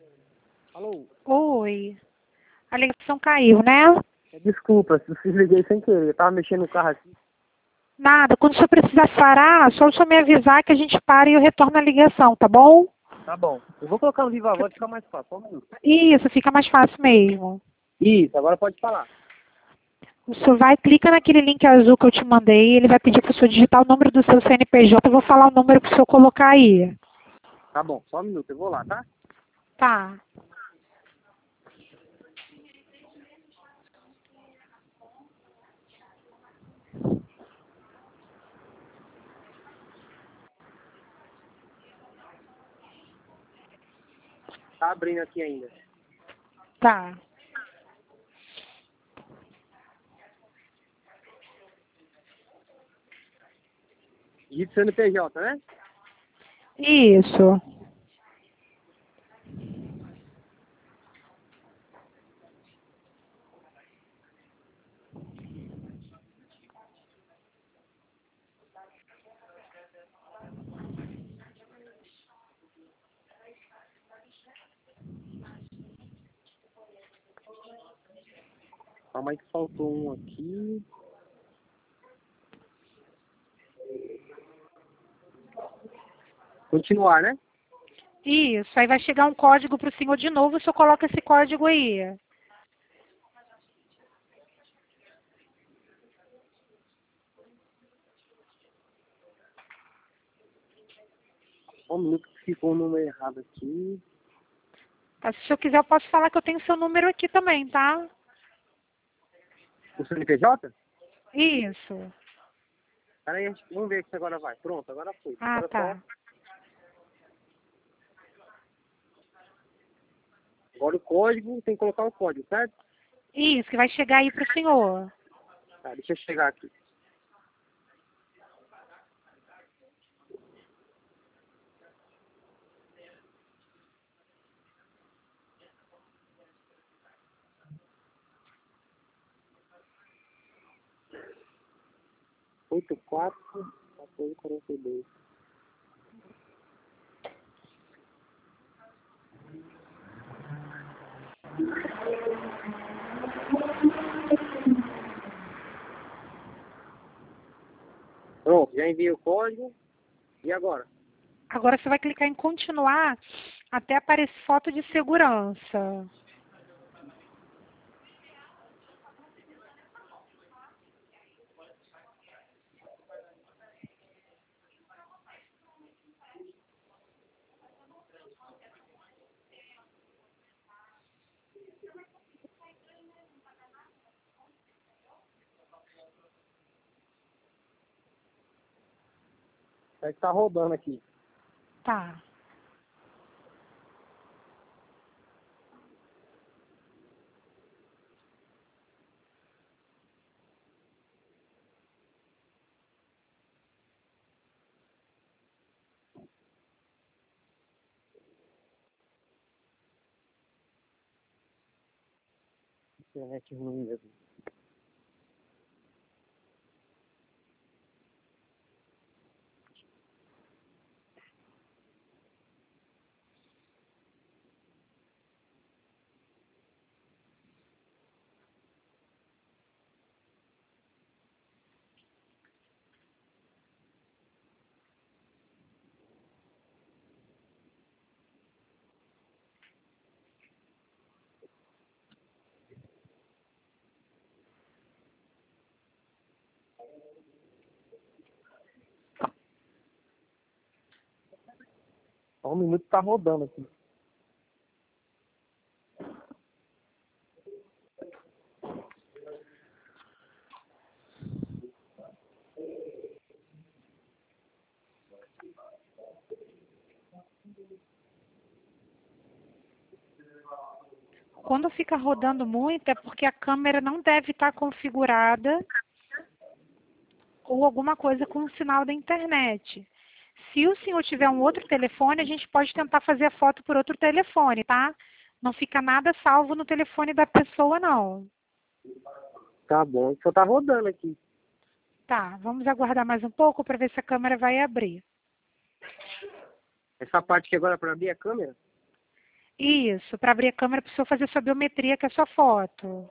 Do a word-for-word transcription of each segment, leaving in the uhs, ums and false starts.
Alô? Oi. A ligação caiu, né? Desculpa, se desliguei sem querer. Eu tava mexendo no carro aqui. Nada. Quando o senhor precisar parar, só o senhor me avisar que a gente para e eu retorno a ligação, tá bom? Tá bom. Eu vou colocar no viva voz, ficar mais fácil. Só um minuto. Isso, fica mais fácil mesmo. Isso, agora pode falar. O senhor vai, clica naquele link azul que eu te mandei, ele vai pedir para o senhor digitar o número do seu C N P J, eu vou falar o número para o senhor colocar aí. Tá bom, só um minuto, eu vou lá, tá? Tá. Tá abrindo aqui ainda. Tá. Digita C N P J, né? Isso. Calma aí que faltou um aqui. Continuar, né? Isso. Aí vai chegar um código para o senhor de novo, o senhor coloca esse código aí. Só um minuto que ficou o número errado aqui. Tá? Se o senhor quiser, eu posso falar que eu tenho seu número aqui também, tá? O C N P J? Isso. Peraí, vamos ver se agora vai. Pronto, agora foi. Ah, Agora tá. só... Agora o código, tem que colocar o código, certo? Isso, que vai chegar aí para o senhor. Tá, deixa eu chegar aqui. oito quatro quatorze quarenta e dois. Pronto, já enviei o código. E agora? Agora você vai clicar em continuar até aparecer foto de segurança. É que tá rodando aqui. Tá. Internet ruim mesmo. Só um minuto tá rodando aqui. Quando fica rodando muito é porque a câmera não deve estar configurada ou alguma coisa com o sinal da internet. Se o senhor tiver um outro telefone, a gente pode tentar fazer a foto por outro telefone, tá? Não fica nada salvo no telefone da pessoa, não. Tá bom, só tá rodando aqui. Tá, vamos aguardar mais um pouco para ver se a câmera vai abrir. Essa parte aqui agora é pra abrir a câmera? Isso, para abrir a câmera precisa fazer sua biometria, que é a sua foto.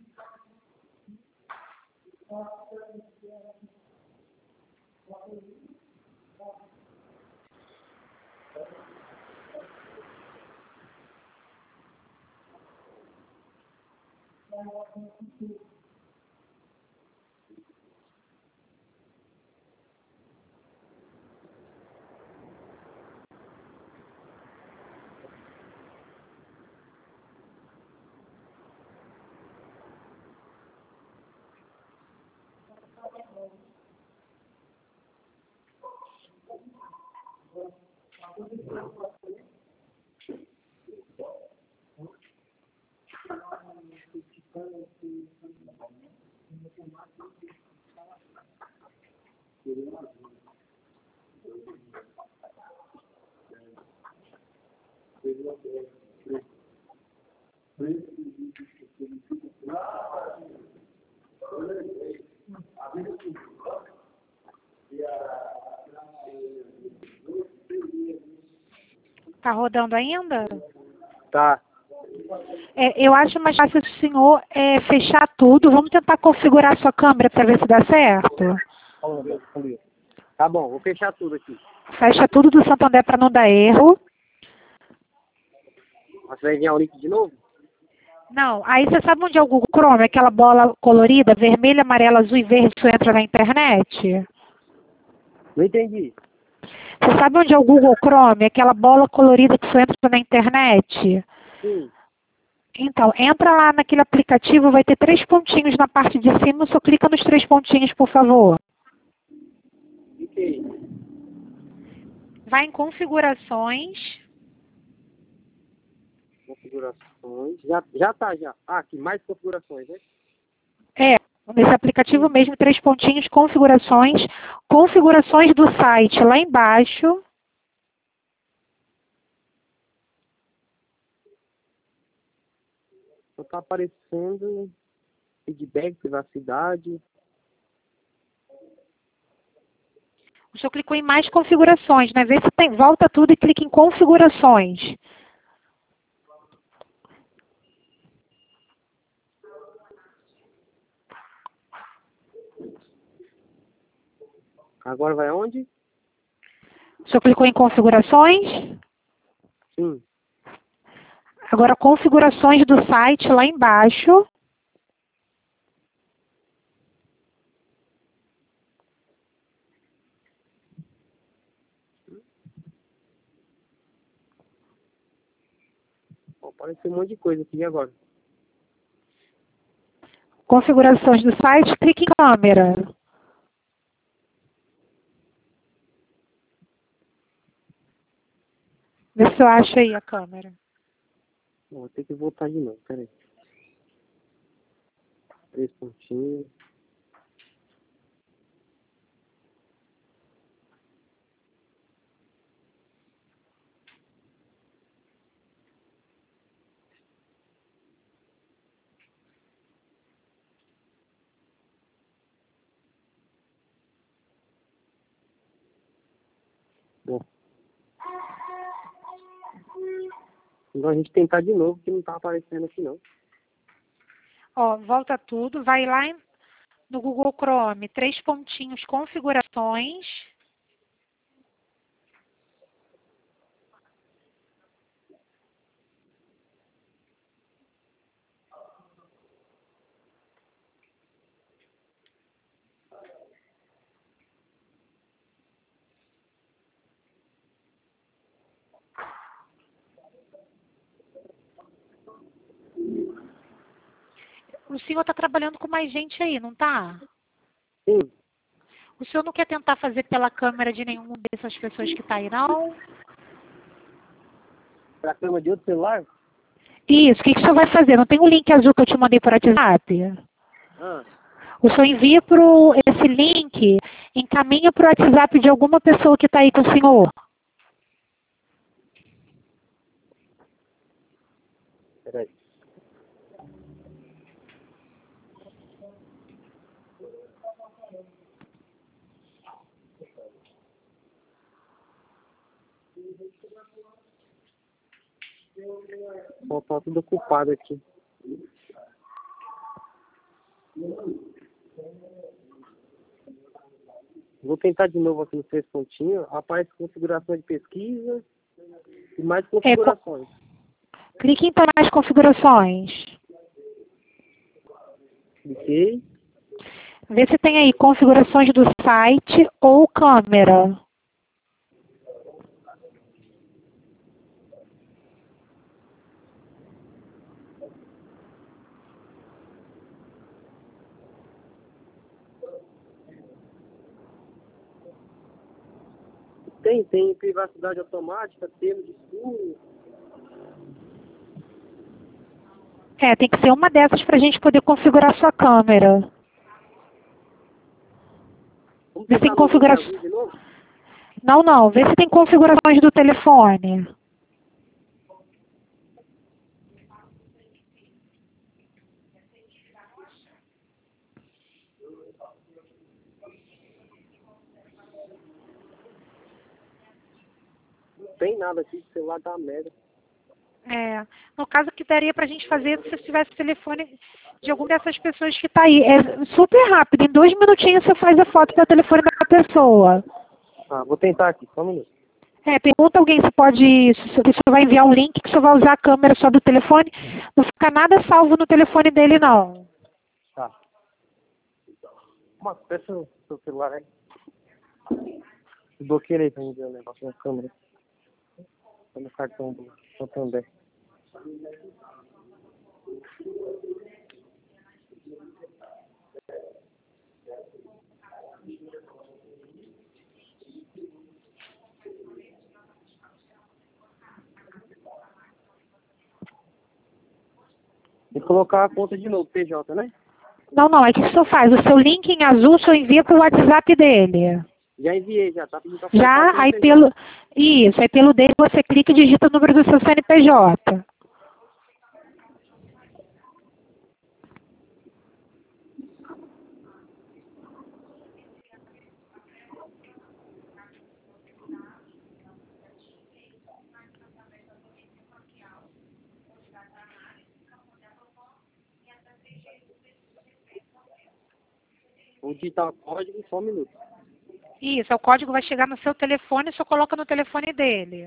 Tá rodando ainda? Tá. É, eu acho mais fácil o senhor é, fechar tudo. Vamos tentar configurar a sua câmera para ver se dá certo. Tá bom, vou fechar tudo aqui. Fecha tudo do Santander para não dar erro. Você vai enviar o link de novo? Não, aí você sabe onde é o Google Chrome? Aquela bola colorida, vermelha, amarela, azul e verde, que entra na internet? Não entendi. Você sabe onde é o Google Chrome? Aquela bola colorida que só entra na internet? Sim. Então, entra lá naquele aplicativo, vai ter três pontinhos na parte de cima, só clica nos três pontinhos, por favor. Cliquei. Vai em configurações. Configurações. Já, já tá, já. Ah, aqui, mais configurações, né? É, nesse aplicativo mesmo, três pontinhos, configurações. Configurações do site lá embaixo. Só tá aparecendo feedback, privacidade. O senhor clicou em mais configurações, né? Vê se tem, volta tudo e clica em configurações. Agora vai aonde? O senhor clicou em configurações? Sim. Agora, configurações do site lá embaixo. Ó, apareceu um monte de coisa aqui e agora. Configurações do site, clique em câmera. Vê se eu acho aí a câmera. Vou ter que voltar de novo, peraí. Três pontinhos. Bom. Então a gente tentar de novo, que não tá aparecendo aqui não. Ó, volta tudo, vai lá em- no Google Chrome, três pontinhos, configurações. O senhor está trabalhando com mais gente aí, não tá? Sim. O senhor não quer tentar fazer pela câmera de nenhuma dessas pessoas que está aí, não? Pra cama de outro celular? Isso, o que, que o senhor vai fazer? Não tem o link azul que eu te mandei por WhatsApp? Ah, O senhor envia para esse link, encaminha para o WhatsApp de alguma pessoa que está aí com o senhor. peraí. Só tá tudo ocupado aqui. Vou tentar de novo aqui nos três pontinhos. Aparece configuração de pesquisa e mais configurações. É, clique em mais configurações. Cliquei. Vê se tem aí configurações do site ou câmera. Tem, tem privacidade automática, termo de estudo. É, tem que ser uma dessas para a gente poder configurar sua câmera. Vamos Vê se tem tentar configuração. de novo? Não, não. Vê se tem configurações do telefone. Não tem nada aqui, o celular tá merda. É, no caso que daria para a gente fazer se tivesse telefone de alguma dessas pessoas que está aí. É super rápido. Em dois minutinhos você faz a foto do telefone da pessoa. Ah, vou tentar aqui, só um minuto. É, pergunta alguém se pode, se você vai enviar um link que você vai usar a câmera só do telefone. Não fica nada salvo no telefone dele, não. Tá. Uma peça no seu celular aí. Bloqueei aí pra mim ver o negócio na câmera. Tá no cartão do Santander. Tem que colocar a conta de novo, P J, né? Não, não, é que o senhor faz. O seu link em azul, o senhor envia para o WhatsApp dele. Já enviei, já. Tá pedindo pra Já, colocar aí P J. pelo... Isso, aí pelo dele você clica e digita o número do seu C N P J. Vou digitar o código em só um minuto. Isso, o código vai chegar no seu telefone, só coloca no telefone dele.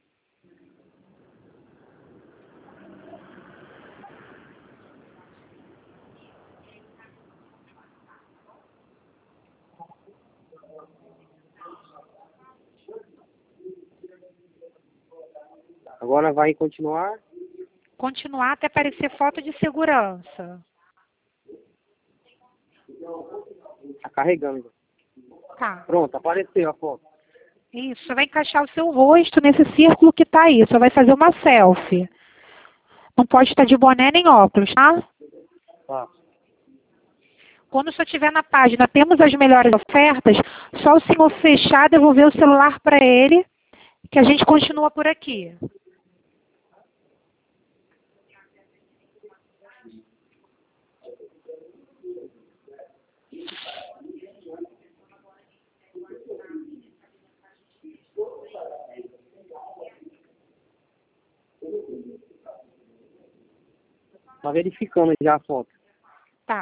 Agora vai em continuar. Continuar até aparecer foto de segurança. Tá carregando. Já. Tá. Pronto, apareceu a foto. Isso, você vai encaixar o seu rosto nesse círculo que está aí. Você vai fazer uma selfie. Não pode estar de boné nem óculos, tá? Tá. Quando o senhor estiver na página, temos as melhores ofertas, só o senhor fechar, devolver o celular para ele, que a gente continua por aqui. Tá verificando já a foto. Tá.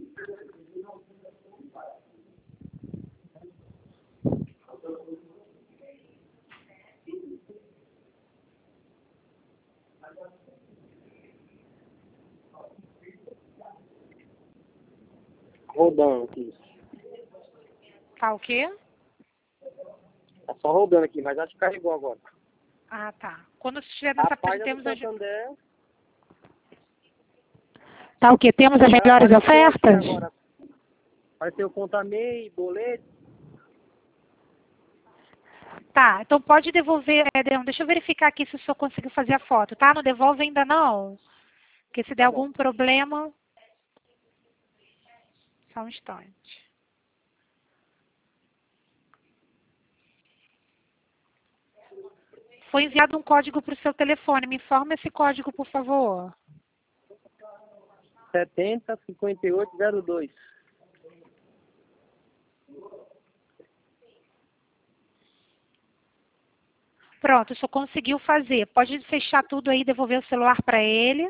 Rodando aqui. Tá o quê? Tá só rodando aqui, mas acho que carregou agora. Ah, tá. Quando estiver nessa A página, página do temos as... Santander. Tá o quê? Temos as melhores Apareceu ofertas? aqui agora. Apareceu conta M E I, boleto. Tá, então pode devolver... É, não, deixa eu verificar aqui se o senhor conseguiu fazer a foto, tá? Não devolve ainda não. Porque se der Tá bom. algum problema... Só um instante. Foi enviado um código para o seu telefone. Me informa esse código, por favor. setenta, cinquenta e oito, zero dois. Pronto, o senhor conseguiu fazer. Pode fechar tudo aí e devolver o celular para ele.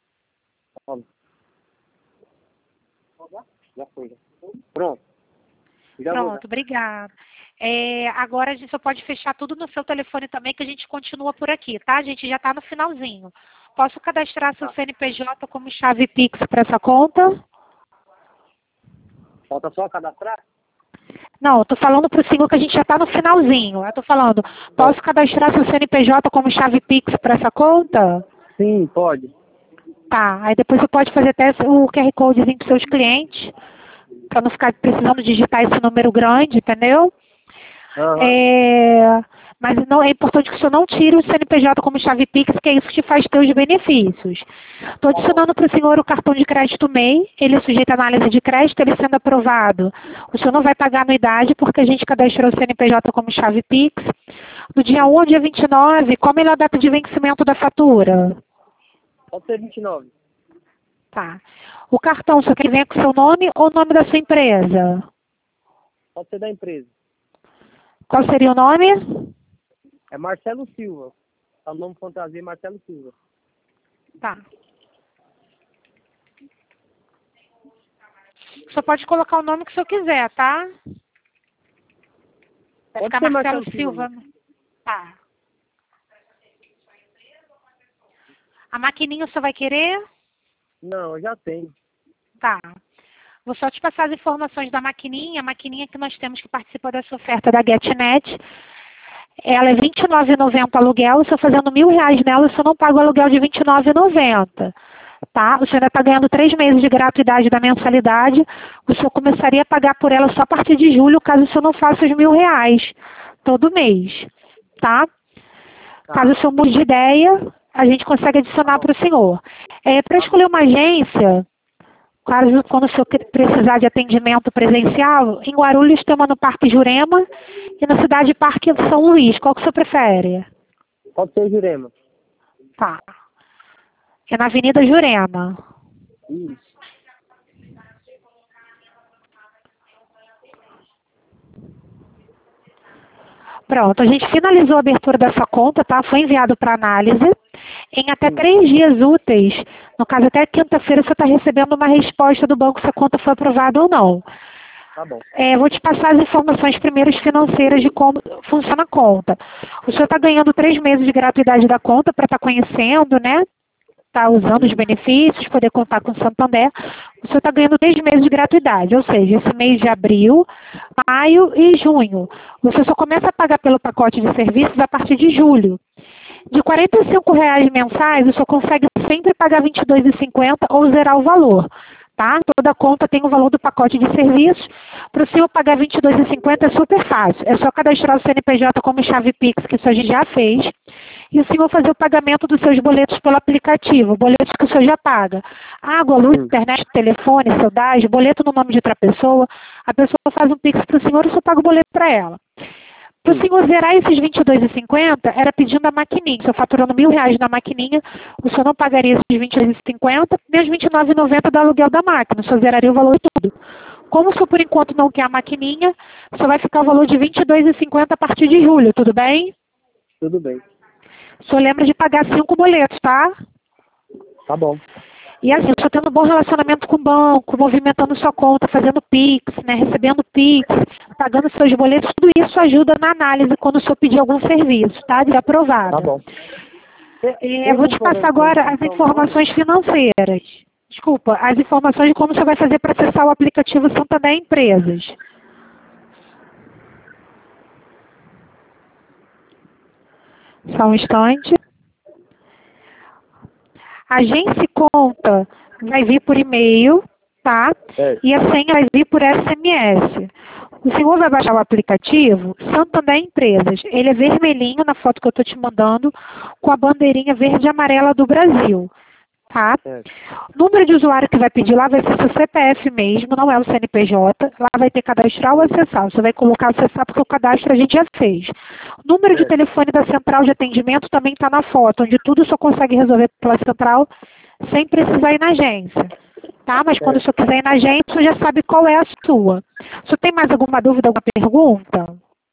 Já foi. Já. Pronto. Já Pronto, obrigada. É, agora a gente só pode fechar tudo no seu telefone também, que a gente continua por aqui, tá? A gente já está no finalzinho. Posso cadastrar seu Tá. C N P J como chave Pix para essa conta? Falta só cadastrar? Não, eu tô falando pro senhor que a gente já está no finalzinho. Eu tô falando, posso cadastrar seu C N P J como chave Pix para essa conta? Sim, pode. Tá, aí depois você pode fazer até o Q R Codezinho para seus clientes, para não ficar precisando digitar esse número grande, entendeu? Uhum. É, mas não, é importante que o senhor não tire o C N P J como chave Pix, que é isso que te faz ter os benefícios. Estou adicionando para o senhor o cartão de crédito M E I, ele é sujeito à análise de crédito, ele sendo aprovado. O senhor não vai pagar anuidade, porque a gente cadastrou o C N P J como chave Pix. Do dia um ao dia vinte e nove, qual a melhor data de vencimento da fatura? Pode ser vinte e nove. Tá. O cartão, o senhor quer ver com o seu nome ou o nome da sua empresa? Pode ser da empresa. Qual seria o nome? É Marcelo Silva. É o nome fantasia Marcelo Silva. Tá. O senhor pode colocar o nome que o senhor quiser, tá? Vai Pode ficar ser Marcelo Marcelo Silva. Silva. Tá. A maquininha o senhor vai querer? Não, eu já tenho. Tá. Vou só te passar as informações da maquininha. A maquininha que nós temos que participa dessa oferta da GetNet. Ela é vinte e nove reais e noventa centavos aluguel. O senhor fazendo mil reais nela, o senhor não paga o aluguel de vinte e nove reais e noventa centavos. Tá? O senhor ainda está ganhando três meses de gratuidade da mensalidade. O senhor começaria a pagar por ela só a partir de julho, caso o senhor não faça os mil reais todo mês. Tá? Tá. Caso o senhor mude de ideia, a gente consegue adicionar para o senhor. É, para escolher uma agência, caso quando o senhor precisar de atendimento presencial, em Guarulhos tem uma no Parque Jurema e na cidade Parque São Luís. Qual que o senhor prefere? Pode ser Jurema. Tá. É na Avenida Jurema. Isso. Pronto, a gente finalizou a abertura dessa conta, tá? Foi enviado para análise. Em até Sim. três dias úteis, no caso até quinta-feira, você está recebendo uma resposta do banco se a conta foi aprovada ou não. Tá bom. É, vou te passar as informações primeiras financeiras de como funciona a conta. O senhor está ganhando três meses de gratuidade da conta para estar conhecendo, né? Está usando os benefícios, poder contar com o Santander. O senhor está ganhando três meses de gratuidade, ou seja, esse mês de abril, maio e junho. Você só começa a pagar pelo pacote de serviços a partir de julho. De quarenta e cinco reais mensais, o senhor consegue sempre pagar vinte e dois reais e cinquenta centavos ou zerar o valor. Tá? Toda conta tem o valor do pacote de serviços. Para o senhor pagar vinte e dois reais e cinquenta centavos é super fácil. É só cadastrar o C N P J como chave Pix, que isso a gente já fez. E o senhor fazer o pagamento dos seus boletos pelo aplicativo. Boletos que o senhor já paga. Água, luz, internet, telefone, seu D A S, boleto no nome de outra pessoa. A pessoa faz um Pix para o senhor e o senhor paga o boleto para ela. Para o senhor zerar esses vinte e dois reais e cinquenta centavos, era pedindo a maquininha. O senhor faturando mil reais na maquininha, o senhor não pagaria esses vinte e dois reais e cinquenta centavos, nem os vinte e nove reais e noventa centavos do aluguel da máquina. O senhor zeraria o valor tudo. Como o senhor, por enquanto, não quer a maquininha, só vai ficar o valor de vinte e dois reais e cinquenta centavos a partir de julho, tudo bem? Tudo bem. O senhor lembra de pagar cinco boletos, tá? Tá bom. E assim, o senhor tendo um bom relacionamento com o banco, movimentando sua conta, fazendo Pix, né, recebendo Pix, pagando seus boletos, tudo isso ajuda na análise quando o senhor pedir algum serviço, tá? De aprovado. Tá bom. É, eu vou te passar agora as informações financeiras. Desculpa, as informações de como você vai fazer para acessar o aplicativo Santander Empresas. Só um instante. A agência conta vai vir por e-mail, tá? É. E a senha vai vir por S M S. O senhor vai baixar o aplicativo Santander Empresas. Ele é vermelhinho na foto que eu estou te mandando, com a bandeirinha verde e amarela do Brasil. Tá? É. O número de usuário que vai pedir lá vai ser seu C P F mesmo, não é o C N P J. Lá vai ter cadastrar ou acessar. Você vai colocar acessar porque o cadastro a gente já fez. O número de É. telefone da central de atendimento também está na foto, onde tudo só consegue resolver pela central sem precisar ir na agência. Tá? Mas quando o senhor quiser ir na agência, o senhor já sabe qual é a sua. O senhor tem mais alguma dúvida, alguma pergunta?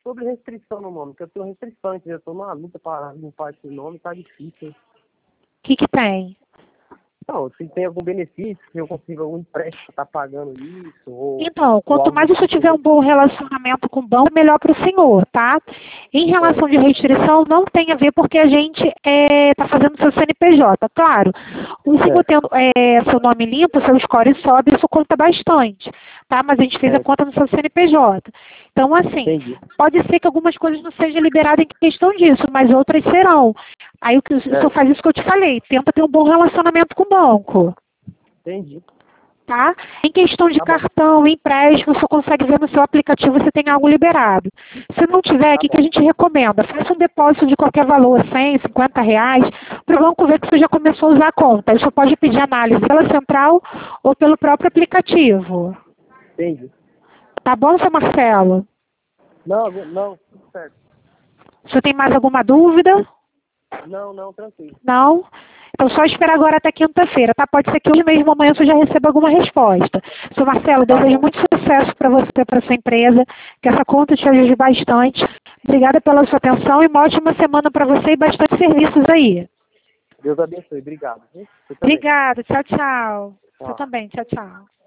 Sobre restrição no nome, porque eu tenho restrição, entendeu? Eu tô numa luta para limpar esse nome, tá difícil. O que que tem? Não, se tem algum benefício, se eu consigo algum empréstimo pra estar pagando isso, ou... Então, ou quanto algo mais do você tipo. tiver um bom relacionamento com o banco, melhor para o senhor, tá? Em relação de restrição, não tem a ver porque a gente está fazendo seu C N P J. Claro, o senhor Certo. tendo é, seu nome limpo, seu score sobe, isso conta bastante, tá? Mas a gente fez a Certo. conta no seu C N P J. Então, assim, Entendi. pode ser que algumas coisas não sejam liberadas em questão disso, mas outras serão. Aí o que o senhor faz isso que eu te falei, tenta ter um bom relacionamento com o banco. Entendi. Tá? Em questão de Tá bom. cartão, empréstimo, você consegue ver no seu aplicativo se tem algo liberado. Se não tiver, o Tá que, bom. que a gente recomenda? Faça um depósito de qualquer valor, cem, cinquenta reais, para o banco ver que você já começou a usar a conta. Aí você pode pedir análise pela central ou pelo próprio aplicativo. Entendi. Tá bom, seu Marcelo? Não, não, tudo certo. Você tem mais alguma dúvida? Não, não, tranquilo. Não? Então só esperar agora até quinta-feira, tá? Pode ser que hoje mesmo, amanhã, você já receba alguma resposta. Seu Marcelo, Tá desejo bom. muito sucesso para você, para sua empresa, que essa conta te ajude bastante. Obrigada pela sua atenção e uma ótima semana para você e bastante serviços aí. Deus abençoe. Obrigado. Viu? Você também. Obrigada, tchau, tchau. Você Tchau. também, tchau, tchau.